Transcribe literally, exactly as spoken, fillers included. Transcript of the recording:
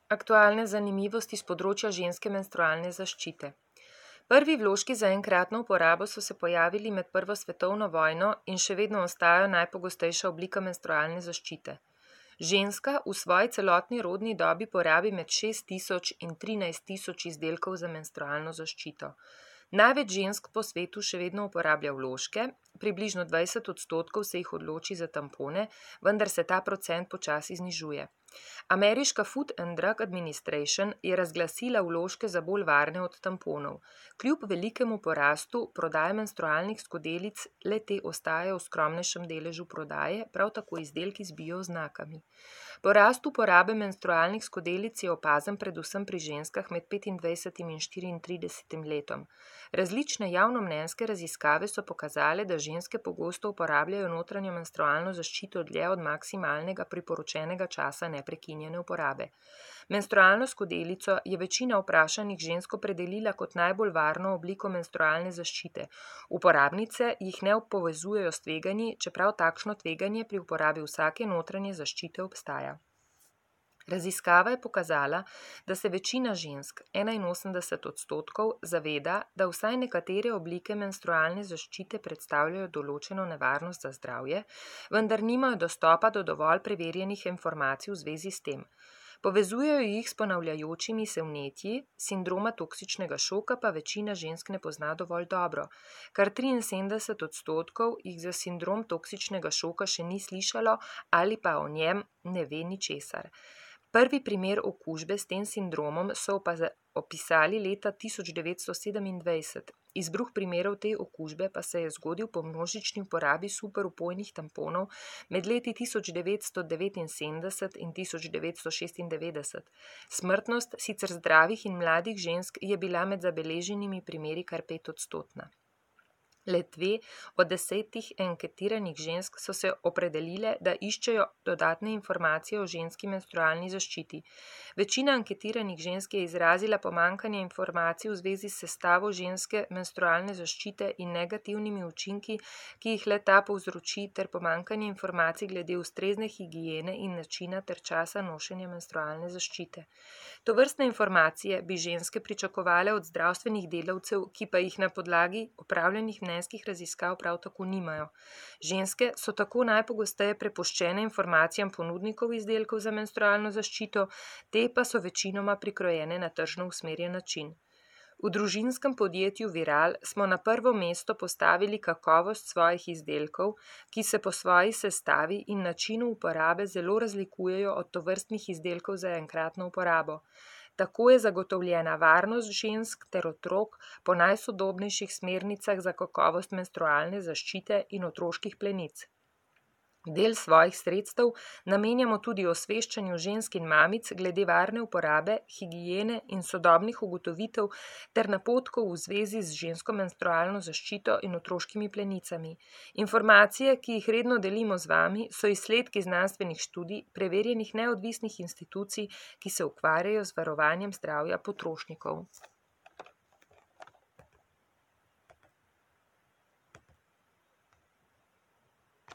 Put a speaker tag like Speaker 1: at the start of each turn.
Speaker 1: Aktualne zanimivosti s področja ženske menstrualne zaščite. Prvi vložki za enkratno uporabo so se pojavili med Prvo svetovno vojno in še vedno ostajajo najpogostejša oblika menstrualne zaščite. Ženska v svoji celotni rodni dobi porabi med šest tisoč in trinajst tisoč izdelkov za menstrualno zaščito. Največ žensk po svetu še vedno uporablja vložke, približno dvajset odstotkov se jih odloči za tampone, vendar se ta procent počasi znižuje. Ameriška Food and Drug Administration je razglasila vložke za bolj varne od tamponov. Kljub velikemu porastu prodaje menstrualnih skodelic, le te ostajajo v skromnejšem deležu prodaje, prav tako izdelki z bio oznakami. Porast uporabe menstrualnih skodelic je opazen predvsem pri ženskah med petindvajsetim in štiriintridesetim letom. Različne javnomnenjske raziskave so pokazale, da ženske pogosto uporabljajo notranjo menstrualno zaščito dlje od maksimalnega priporočenega časa neprekinjene uporabe. Menstrualno skodelico je večina vprašanih žensk opredelila kot najbolj varno obliko menstrualne zaščite. Uporabnice jih ne povezujejo s tveganji, čeprav takšno tveganje pri uporabi vsake notranje zaščite obstaja. Raziskava je pokazala, da se večina žensk, enainosemdeset odstotkov, zaveda, da vsaj nekatere oblike menstrualne zaščite predstavljajo določeno nevarnost za zdravje, vendar nimajo dostopa do dovolj preverjenih informacij v zvezi s tem. Povezujejo jih s ponavljajočimi se vnetji, sindroma toksičnega šoka pa večina žensk ne pozna dovolj dobro. Kar triinsedemdeset odstotkov jih za sindrom toksičnega šoka še ni slišalo ali pa o njem ne ve ničesar. Prvi primer okužbe s tem sindromom so opisali leta tisoč devetsto sedemindvajset. Izbruh primerov te okužbe pa se je zgodil po množični uporabi supervpojnih tamponov med leti tisoč devetsto devetinsedemdeset in tisoč devetsto šestindevetdeset. Smrtnost sicer zdravih in mladih žensk je bila med zabeleženimi primeri kar petodstotna. Le dve od desetih anketiranih žensk so se opredelile, da iščejo dodatne informacije o ženski menstrualni zaščiti. Večina anketiranih žensk je izrazila pomanjkanje informacij v zvezi s sestavo ženske menstrualne zaščite in negativnimi učinki, ki jih le ta povzroči, ter pomanjkanje informacij glede ustrezne higiene in načina ter časa nošenja menstrualne zaščite. Tovrstne informacije bi ženske pričakovale od zdravstvenih delavcev, ki pa jih na podlagi opravljenih mnenjskih raziskav prav tako nimajo. Ženske so tako najpogosteje prepuščene informacijam ponudnikov izdelkov za menstrualno zaščito, te pa so večinoma prikrojene na tržno usmerjen način. V družinskem podjetju Viral smo na prvo mesto postavili kakovost svojih izdelkov, ki se po svoji sestavi in načinu uporabe zelo razlikujejo od tovrstnih izdelkov za enkratno uporabo. Tako je zagotovljena varnost žensk ter otrok po najsodobnejših smernicah za kakovost menstrualne zaščite in otroških plenic. Del svojih sredstev namenjamo tudi osveščanju žensk in mamic glede varne uporabe, higiene in sodobnih ugotovitev ter napotkov v zvezi z žensko menstrualno zaščito in otroškimi plenicami. Informacije, ki jih redno delimo z vami, so izsledki znanstvenih študij, preverjenih neodvisnih institucij, ki se ukvarjajo z varovanjem zdravja potrošnikov.